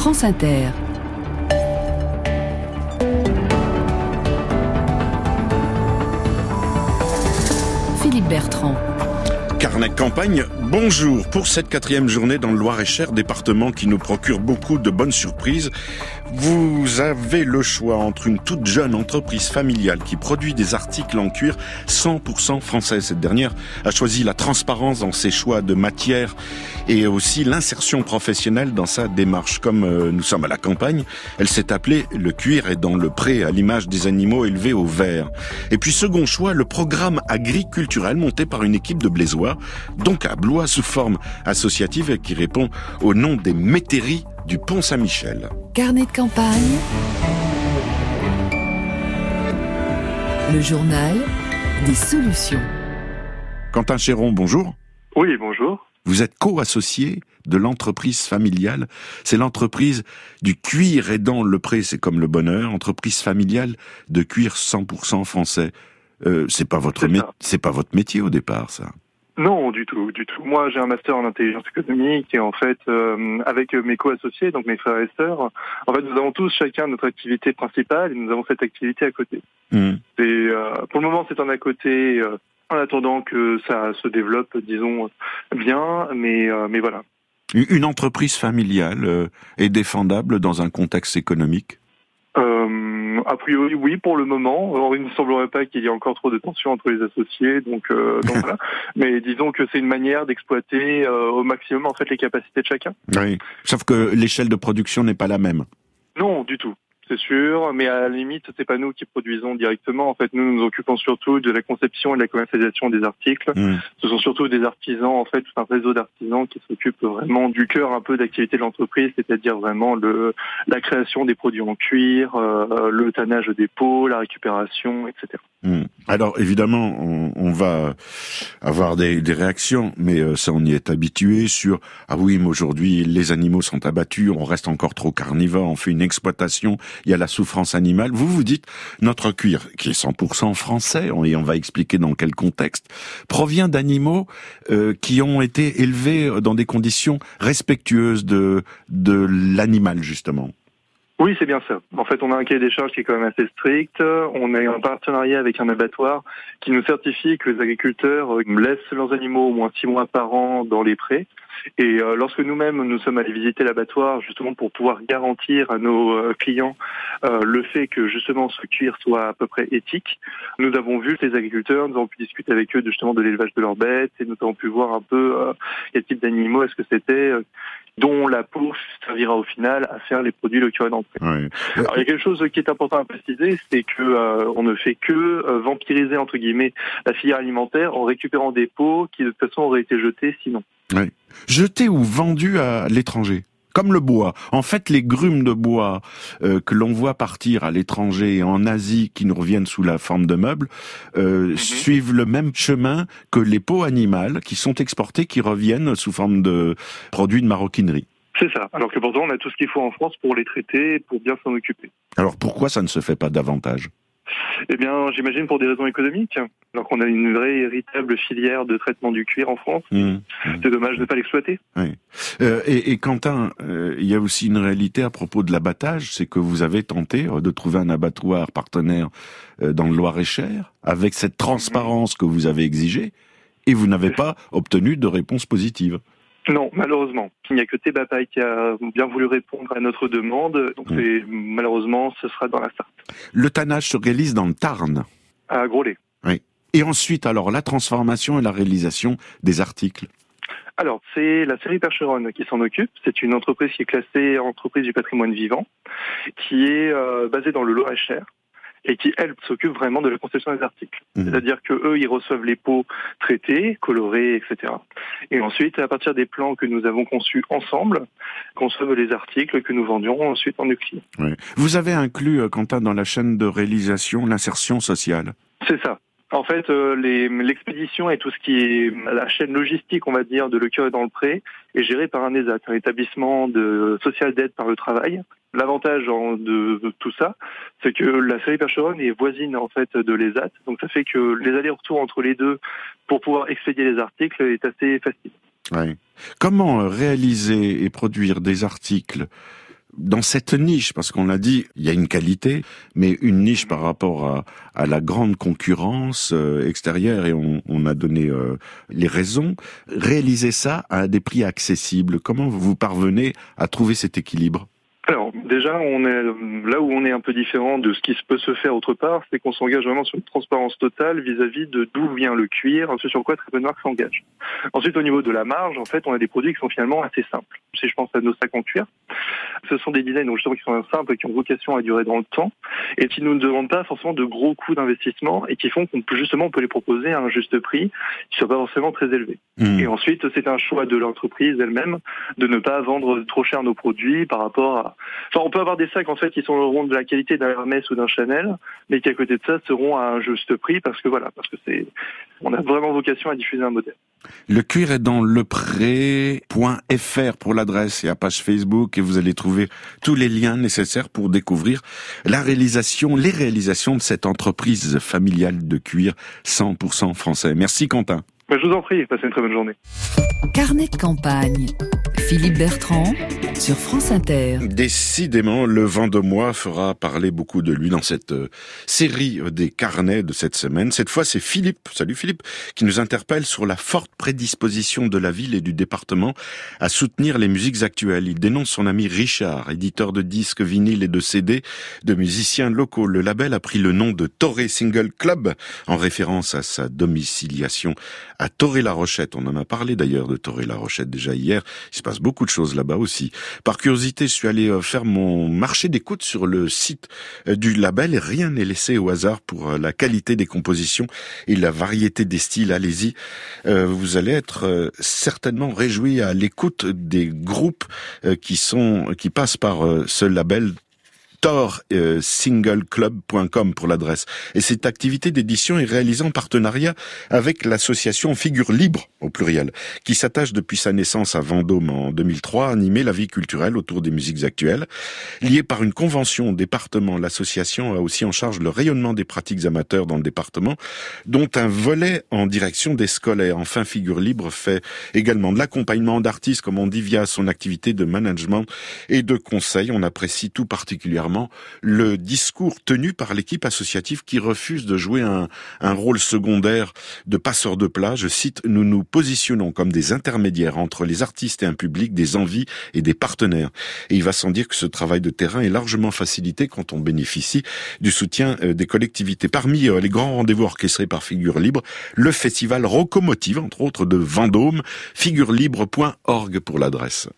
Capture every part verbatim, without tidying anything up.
France Inter. Philippe Bertrand. Carnet de campagne, bonjour. Pour cette quatrième journée dans le Loir-et-Cher, département qui nous procure beaucoup de bonnes surprises, vous avez le choix entre une toute jeune entreprise familiale qui produit des articles en cuir cent pour cent français. Cette dernière a choisi la transparence dans ses choix de matière et aussi l'insertion professionnelle dans sa démarche. Comme euh, nous sommes à la campagne, elle s'est appelée « Le cuir est dans le pré » à l'image des animaux élevés au vert. Et puis second choix, le programme agriculturel monté par une équipe de Blésois, donc à Blois sous forme associative et qui répond au nom des métairies du Pont-Saint-Michel. Carnet de campagne. Le journal des solutions. Quentin Chéron, bonjour. Oui, bonjour. Vous êtes co-associé de l'entreprise familiale. C'est l'entreprise du cuir aidant le pré, c'est comme le bonheur. Entreprise familiale de cuir cent pour cent français. Euh, c'est pas votre c'est, mé- c'est pas votre métier au départ, ça. Non, du tout, du tout. Moi, j'ai un master en intelligence économique et en fait, euh, avec mes co-associés, donc mes frères et sœurs, en fait, nous avons tous chacun notre activité principale et nous avons cette activité à côté. Mmh. Et euh, pour le moment, c'est un à côté, euh, en attendant que ça se développe, disons, bien, mais euh, mais voilà. Une entreprise familiale euh, est défendable dans un contexte économique ? Euh, a priori, oui, pour le moment. Or, il ne semblerait pas qu'il y ait encore trop de tensions entre les associés, donc, euh, donc voilà. Mais disons que c'est une manière d'exploiter euh, au maximum en fait les capacités de chacun. Oui. Sauf que l'échelle de production n'est pas la même. Non, du tout. C'est sûr, mais à la limite, c'est pas nous qui produisons directement. En fait, nous nous occupons surtout de la conception et de la commercialisation des articles. Mmh. Ce sont surtout des artisans, en fait, tout un réseau d'artisans qui s'occupent vraiment du cœur un peu d'activité de l'entreprise, c'est-à-dire vraiment le la création des produits en cuir, euh, le tannage des peaux, la récupération, et cetera. Mmh. Alors évidemment, on, on va avoir des, des réactions, mais euh, ça on y est habitué sur ah oui, mais aujourd'hui les animaux sont abattus, on reste encore trop carnivore, on fait une exploitation. Il y a la souffrance animale. Vous vous dites, notre cuir, qui est cent pour cent français, et on va expliquer dans quel contexte, provient d'animaux euh, qui ont été élevés dans des conditions respectueuses de, de l'animal, justement. Oui, c'est bien ça. En fait, on a un cahier des charges qui est quand même assez strict. On est en partenariat avec un abattoir qui nous certifie que les agriculteurs laissent leurs animaux au moins six mois par an dans les prés. Et euh, lorsque nous-mêmes nous sommes allés visiter l'abattoir justement pour pouvoir garantir à nos euh, clients euh, le fait que justement ce cuir soit à peu près éthique, nous avons vu les agriculteurs, nous avons pu discuter avec eux de, justement de l'élevage de leurs bêtes et nous avons pu voir un peu euh, quel type d'animaux est-ce que c'était, euh, dont la peau servira au final à faire les produits le cuir dans le pré. Oui. Alors il y a quelque chose qui est important à préciser, c'est que euh, on ne fait que euh, vampiriser entre guillemets la filière alimentaire en récupérant des peaux qui de toute façon auraient été jetées sinon. Oui. Jeté ou vendu à l'étranger, comme le bois. En fait, les grumes de bois euh, que l'on voit partir à l'étranger et en Asie, qui nous reviennent sous la forme de meubles, euh, mm-hmm. suivent le même chemin que les peaux animales qui sont exportées, qui reviennent sous forme de produits de maroquinerie. C'est ça. Alors que pourtant, on a tout ce qu'il faut en France pour les traiter et pour bien s'en occuper. Alors pourquoi ça ne se fait pas davantage ? Eh bien, j'imagine pour des raisons économiques. Alors qu'on a une vraie véritable filière de traitement du cuir en France. Mmh, mmh. C'est dommage de ne pas l'exploiter. Oui. Euh, et, et Quentin, euh, il y a aussi une réalité à propos de l'abattage, c'est que vous avez tenté de trouver un abattoir partenaire euh, dans le Loir-et-Cher, avec cette transparence mmh. que vous avez exigée, et vous n'avez pas obtenu de réponse positive. Non, malheureusement. Il n'y a que Tebapaille qui a bien voulu répondre à notre demande. Donc, mmh. c'est, malheureusement, ce sera dans la Sarthe. Le tannage se réalise dans le Tarn. À Groslay. Oui. Et ensuite, alors, la transformation et la réalisation des articles. Alors, c'est la série Percheron qui s'en occupe. C'est une entreprise qui est classée entreprise du patrimoine vivant, qui est euh, basée dans le Loir-et-Cher. Et qui, elle, s'occupe vraiment de la conception des articles. Mmh. C'est-à-dire que eux, ils reçoivent les peaux traitées, colorées, et cetera. Et ensuite, à partir des plans que nous avons conçus ensemble, conçoivent les articles que nous vendions ensuite en clients. Oui. Vous avez inclus, Quentin, dans la chaîne de réalisation, l'insertion sociale. C'est ça. En fait, euh, les, l'expédition et tout ce qui est la chaîne logistique, on va dire, de Le Cuir est dans le pré, est gérée par un ESAT, un établissement de social d'aide par le travail. L'avantage en, de, de tout ça, c'est que la série Percheron est voisine en fait de l'ESAT, donc ça fait que les allers-retours entre les deux pour pouvoir expédier les articles est assez facile. Oui. Comment réaliser et produire des articles dans cette niche, parce qu'on l'a dit, il y a une qualité, mais une niche par rapport à, à la grande concurrence euh, extérieure, et on, on a donné euh, les raisons. Réaliser ça à des prix accessibles, comment vous parvenez à trouver cet équilibre ? Alors déjà, on est là où on est un peu différent de ce qui peut se faire autre part, c'est qu'on s'engage vraiment sur une transparence totale vis-à-vis de d'où vient le cuir, ce sur quoi Trépenmark s'engage. Ensuite, au niveau de la marge, en fait, on a des produits qui sont finalement assez simples. Si je pense à nos sacs en cuir, ce sont des designs donc justement qui sont simples, qui ont vocation à durer dans le temps, et qui ne nous demandent pas forcément de gros coûts d'investissement, et qui font qu'on peut justement on peut les proposer à un juste prix, qui soit pas forcément très élevé. Mmh. Et ensuite, c'est un choix de l'entreprise elle-même de ne pas vendre trop cher nos produits par rapport à Enfin, on peut avoir des sacs en fait qui sont auront de la qualité d'un Hermès ou d'un Chanel, mais qui à côté de ça seront à un juste prix parce que voilà, parce que c'est, on a vraiment vocation à diffuser un modèle. Le cuir est dans lepré point f r pour l'adresse et à page Facebook, et vous allez trouver tous les liens nécessaires pour découvrir la réalisation, les réalisations de cette entreprise familiale de cuir cent pour cent français. Merci Quentin. Je vous en prie, passez une très bonne journée. Carnet de campagne, Philippe Bertrand, sur France Inter. Décidément, le Vendômois fera parler beaucoup de lui dans cette euh, série des carnets de cette semaine. Cette fois, c'est Philippe, salut Philippe, qui nous interpelle sur la forte prédisposition de la ville et du département à soutenir les musiques actuelles. Il dénonce son ami Richard, éditeur de disques vinyles et de C D de musiciens locaux. Le label a pris le nom de Toré Single Club, en référence à sa domiciliation à Toré-la-Rochette. On en a parlé d'ailleurs de Toré-la-Rochette déjà hier. Il se passe beaucoup de choses là-bas aussi. Par curiosité, je suis allé faire mon marché d'écoute sur le site du label et rien n'est laissé au hasard pour la qualité des compositions et la variété des styles. Allez-y, euh, vous allez être euh, certainement réjouis à l'écoute des groupes euh, qui sont qui passent par euh, ce label. tor single club point com pour l'adresse. Et cette activité d'édition est réalisée en partenariat avec l'association Figure Libre, au pluriel, qui s'attache depuis sa naissance à Vendôme en deux mille trois à animer la vie culturelle autour des musiques actuelles. Liée par une convention au département, l'association a aussi en charge le rayonnement des pratiques amateurs dans le département, dont un volet en direction des scolaires. Enfin, Figure Libre fait également de l'accompagnement d'artistes, comme on dit, via son activité de management et de conseil. On apprécie tout particulièrement le discours tenu par l'équipe associative qui refuse de jouer un, un rôle secondaire de passeur de plat. Je cite, « Nous nous positionnons comme des intermédiaires entre les artistes et un public, des envies et des partenaires. » Et il va sans dire que ce travail de terrain est largement facilité quand on bénéficie du soutien des collectivités. Parmi les grands rendez-vous orchestrés par Figure Libre, le festival Rocomotive, entre autres de Vendôme, figure libre point org pour l'adresse.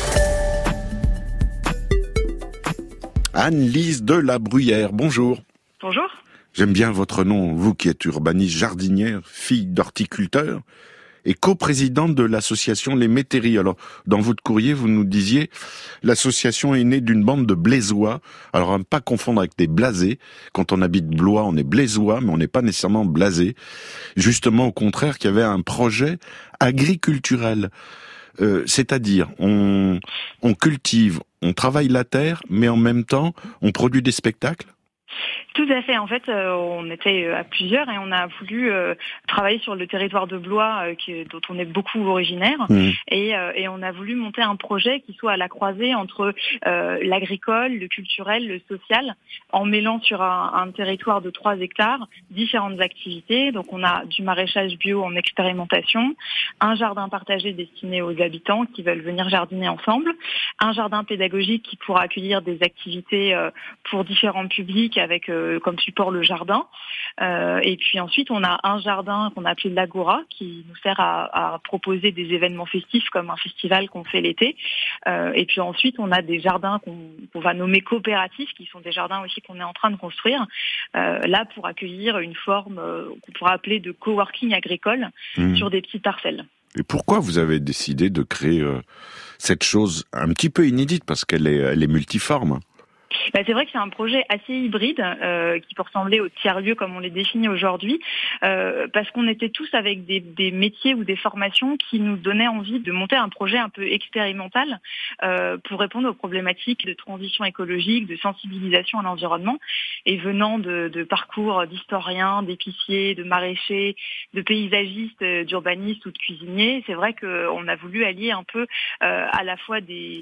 Anne-Lise de la Bruyère, bonjour. Bonjour. J'aime bien votre nom, vous qui êtes urbaniste jardinière, fille d'horticulteur et coprésidente de l'association Les Métairies. Alors, dans votre courrier, vous nous disiez, l'association est née d'une bande de Blésois. Alors, à ne pas confondre avec des blasés. Quand on habite Blois, on est Blésois, mais on n'est pas nécessairement blasé. Justement, au contraire, qu'il y avait un projet agriculturel. Euh, c'est-à-dire, on, on cultive, on travaille la terre, mais en même temps, on produit des spectacles. Tout à fait. En fait, euh, on était à plusieurs et on a voulu euh, travailler sur le territoire de Blois, euh, qui, dont on est beaucoup originaire, mmh. et, euh, et on a voulu monter un projet qui soit à la croisée entre euh, l'agricole, le culturel, le social, en mêlant sur un, un territoire de trois hectares différentes activités. Donc, on a du maraîchage bio en expérimentation, un jardin partagé destiné aux habitants qui veulent venir jardiner ensemble, un jardin pédagogique qui pourra accueillir des activités euh, pour différents publics avec euh, comme support le jardin. Euh, et puis ensuite, on a un jardin qu'on a appelé l'Agora, qui nous sert à, à proposer des événements festifs comme un festival qu'on fait l'été. Euh, et puis ensuite, on a des jardins qu'on, qu'on va nommer coopératifs, qui sont des jardins aussi qu'on est en train de construire, euh, là pour accueillir une forme euh, qu'on pourra appeler de coworking agricole mmh. sur des petites parcelles. Et pourquoi vous avez décidé de créer euh, cette chose un petit peu inédite, parce qu'elle est, elle est multiforme? Bah, c'est vrai que c'est un projet assez hybride euh, qui peut ressembler au tiers-lieu comme on les définit aujourd'hui, euh, parce qu'on était tous avec des, des métiers ou des formations qui nous donnaient envie de monter un projet un peu expérimental euh, pour répondre aux problématiques de transition écologique, de sensibilisation à l'environnement. Et venant de, de parcours d'historiens, d'épiciers, de maraîchers, de paysagistes, d'urbanistes ou de cuisiniers, c'est vrai qu'on a voulu allier un peu euh, à la fois des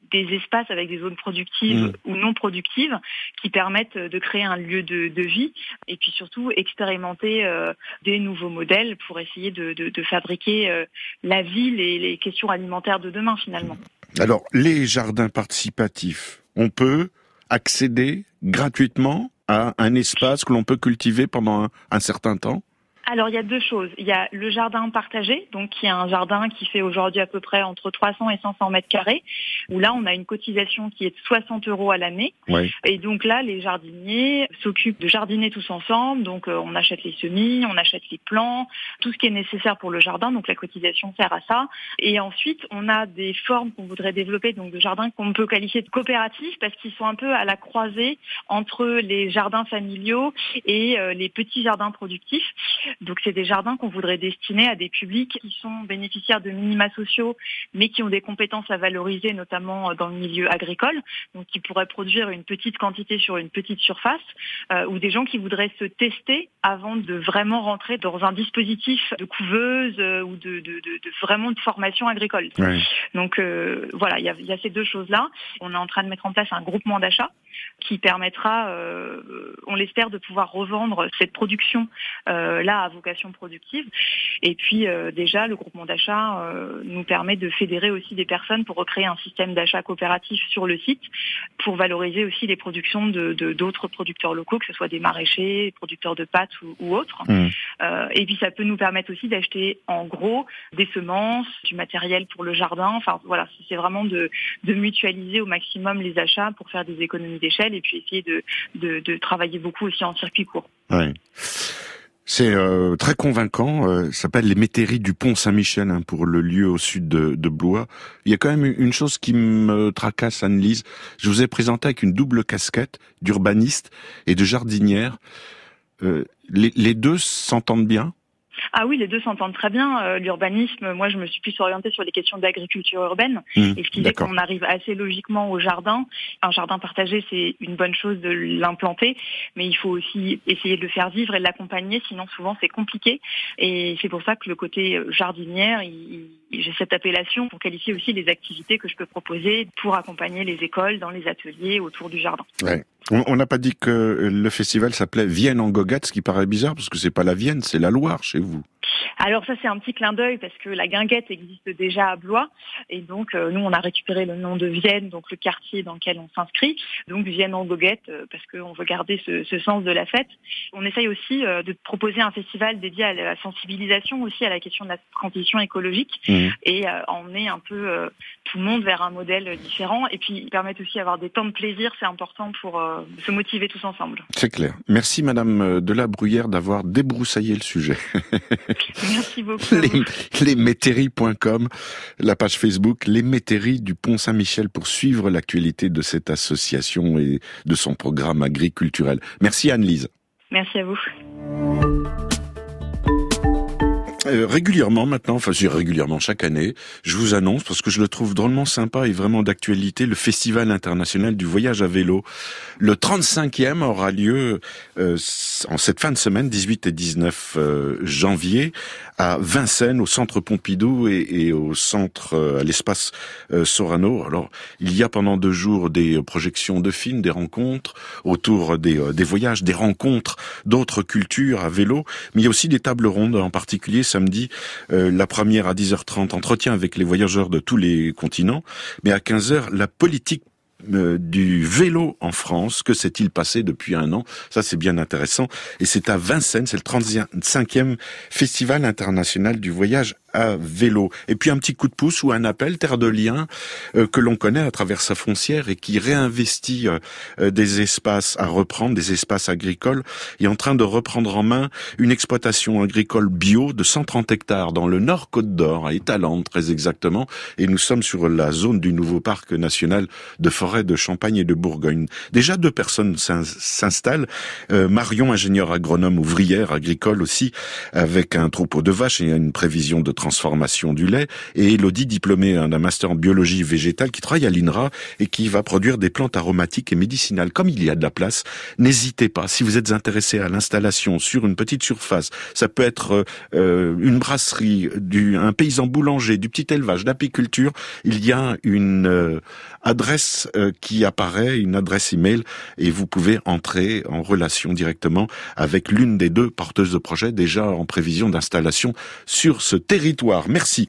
des espaces avec des zones productives mmh. ou non productives qui permettent de créer un lieu de, de vie et puis surtout expérimenter euh, des nouveaux modèles pour essayer de, de, de fabriquer euh, la ville et les questions alimentaires de demain finalement. Alors, les jardins participatifs, on peut accéder gratuitement à un espace que l'on peut cultiver pendant un, un certain temps ? Alors, il y a deux choses. Il y a le jardin partagé, donc qui est un jardin qui fait aujourd'hui à peu près entre trois cents et cinq cents mètres carrés, où là, on a une cotisation qui est de soixante euros à l'année. Oui. Et donc là, les jardiniers s'occupent de jardiner tous ensemble. Donc, euh, on achète les semis, on achète les plants, tout ce qui est nécessaire pour le jardin. Donc, la cotisation sert à ça. Et ensuite, on a des formes qu'on voudrait développer, donc de jardins qu'on peut qualifier de coopératifs parce qu'ils sont un peu à la croisée entre les jardins familiaux et euh, les petits jardins productifs. Donc c'est des jardins qu'on voudrait destiner à des publics qui sont bénéficiaires de minima sociaux, mais qui ont des compétences à valoriser, notamment dans le milieu agricole, donc qui pourraient produire une petite quantité sur une petite surface, euh, ou des gens qui voudraient se tester avant de vraiment rentrer dans un dispositif de couveuse euh, ou de, de, de, de vraiment de formation agricole. Oui. Donc euh, voilà, il y a, y a ces deux choses-là. On est en train de mettre en place un groupement d'achat qui permettra, euh, on l'espère, de pouvoir revendre cette production euh, là à vocation productive. Et puis euh, déjà, le groupement d'achat euh, nous permet de fédérer aussi des personnes pour recréer un système d'achat coopératif sur le site pour valoriser aussi les productions de, de, d'autres producteurs locaux, que ce soit des maraîchers, producteurs de pâtes ou, ou autres. Mmh. Euh, et puis ça peut nous permettre aussi d'acheter en gros des semences, du matériel pour le jardin. Enfin voilà, c'est vraiment de, de mutualiser au maximum les achats pour faire des économies d'échelle et puis essayer de, de, de travailler beaucoup aussi en circuit court. Oui. C'est euh, très convaincant, euh, ça s'appelle les métairies du Pont Saint-Michel hein, pour le lieu au sud de, de Blois. Il y a quand même une chose qui me tracasse, Anne-Lise. Je vous ai présenté avec une double casquette d'urbaniste et de jardinière. Euh, les, les deux s'entendent bien ? Ah oui, les deux s'entendent très bien. Euh, l'urbanisme, moi, je me suis plus orientée sur les questions d'agriculture urbaine. Mmh, et ce qui fait qu'on arrive assez logiquement au jardin. Un jardin partagé, c'est une bonne chose de l'implanter, mais il faut aussi essayer de le faire vivre et de l'accompagner, sinon souvent c'est compliqué. Et c'est pour ça que le côté jardinière, il, j'ai cette appellation pour qualifier aussi les activités que je peux proposer pour accompagner les écoles dans les ateliers autour du jardin. Ouais. On n'a pas dit que le festival s'appelait Vienne en goguette, ce qui paraît bizarre, parce que c'est pas la Vienne, c'est la Loire chez vous. Alors ça, c'est un petit clin d'œil, parce que la guinguette existe déjà à Blois, et donc euh, nous, on a récupéré le nom de Vienne, donc le quartier dans lequel on s'inscrit, donc Vienne en goguette, euh, parce qu'on veut garder ce, ce sens de la fête. On essaye aussi euh, de proposer un festival dédié à la sensibilisation, aussi à la question de la transition écologique, mmh. et euh, emmener un peu euh, tout le monde vers un modèle différent, et puis permettre aussi d'avoir des temps de plaisir, c'est important pour... Euh, se motiver tous ensemble. C'est clair. Merci Madame de la Bruyère d'avoir débroussaillé le sujet. Merci beaucoup. Les, les métairies point com, la page Facebook Les Métairies du Pont Saint-Michel pour suivre l'actualité de cette association et de son programme agriculturel. Merci Anne-Lise. Merci à vous. Euh, régulièrement maintenant, enfin je dis régulièrement chaque année, je vous annonce, parce que je le trouve drôlement sympa et vraiment d'actualité, le Festival international du voyage à vélo. Le trente-cinquième aura lieu euh, en cette fin de semaine, dix-huit et dix-neuf euh, janvier, à Vincennes, au Centre Pompidou et, et au centre, euh, à l'espace euh, Sorano. Alors, il y a pendant deux jours des projections de films, des rencontres autour des, euh, des voyages, des rencontres d'autres cultures à vélo, mais il y a aussi des tables rondes, en particulier samedi, euh, la première à dix heures trente, entretien avec les voyageurs de tous les continents, mais à quinze heures, la politique Euh, du vélo en France. Que s'est-il passé depuis un an? Ça, c'est bien intéressant. Et c'est à Vincennes, c'est le trente-cinquième Festival international du voyage à vélo. Et puis un petit coup de pouce ou un appel, Terre de Liens, euh, que l'on connaît à travers sa foncière et qui réinvestit euh, euh, des espaces à reprendre, des espaces agricoles, est en train de reprendre en main une exploitation agricole bio de cent trente hectares dans le Nord Côte d'Or, à Étalande très exactement. Et nous sommes sur la zone du nouveau parc national de forêt de Champagne et de Bourgogne. Déjà deux personnes s'installent. Euh, Marion, ingénieure agronome ouvrière agricole aussi, avec un troupeau de vaches et une prévision de transformation du lait, et Elodie, diplômée d'un master en biologie végétale, qui travaille à l'I N R A et qui va produire des plantes aromatiques et médicinales. Comme il y a de la place, n'hésitez pas, si vous êtes intéressé à l'installation sur une petite surface, ça peut être euh, une brasserie, du, un paysan boulanger, du petit élevage, d'apiculture, il y a une euh, adresse euh, qui apparaît, une adresse email, et vous pouvez entrer en relation directement avec l'une des deux porteuses de projet déjà en prévision d'installation sur ce territoire. Merci.